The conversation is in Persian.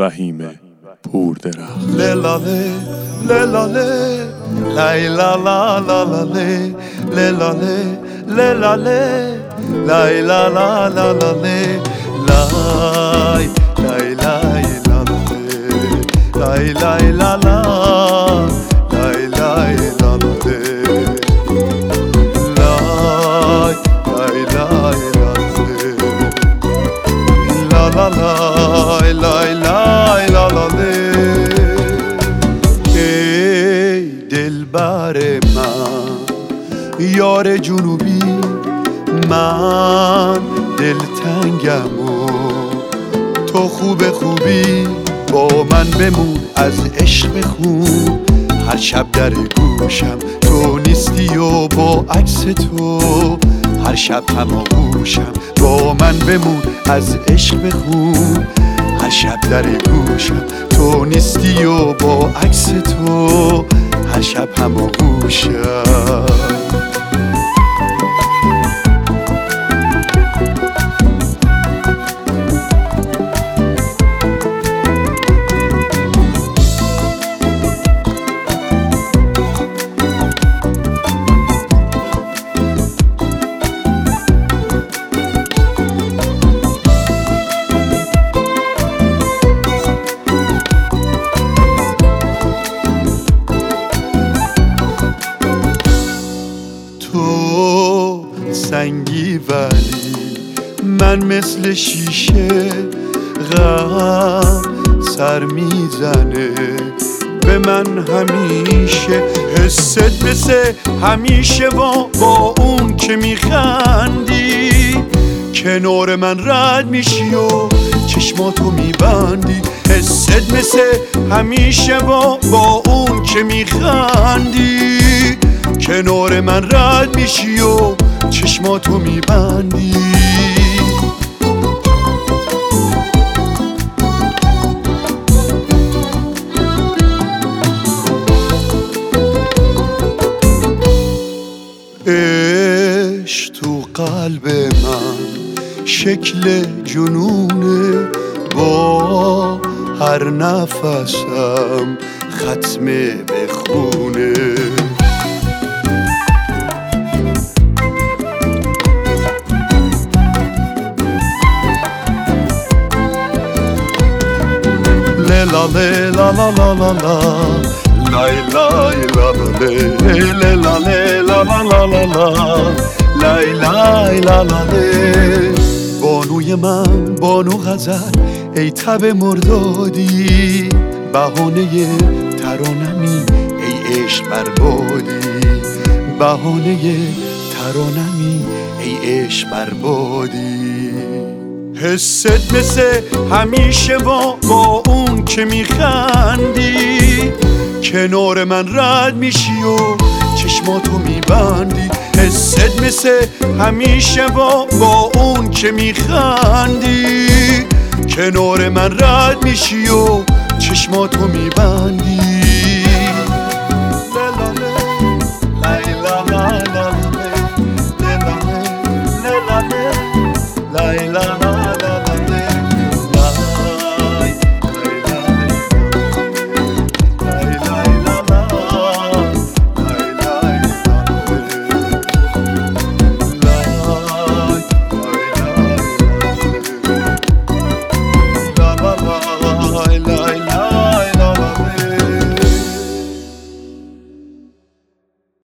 رحیم پوردرخت. لیلاله لیلاله لیلا لا لا لا لی لیلاله لیلاله لیلا لا لا لا لی لای لای لای لا لای لای لا لا لای لای لا لای لای لا لا لای لای لای لا لا ای دلبر من یار جنوبی من دلتنگم و تو خوبی با من بمون از عشق بخون هر شب در گوشم تو نیستی و با عکس تو هر شب هماغوشم با من بمون از عشق بخون هر شب در گوشم تو نیستی و با عکس تو هر شب هماغوشم. سنگی ولی من مثل شیشه غم سر میزنه به من همیشه حست مثل همیشه با اون که میخندی کنار من رد میشی و چشماتو میبندی حست مثل همیشه با اون که میخندی کنار من رد میشی و چشماتو میبندی عشق تو قلب من شکل جنونه با هر نفسم ختمه بخونه la la la la la la lay lay la la la la la la la lay lay la la بانوی من بانو غزل ای تب مردادی بهانه ترانمی ای عشق بربادی بهانه ترانمی ای عشق بربادی حست مثل همیشه با اون که میخندی کنار من رد میشی و چشماتو میبندی حست مثل همیشه با اون که میخندی کنار من رد میشی و چشماتو میبندی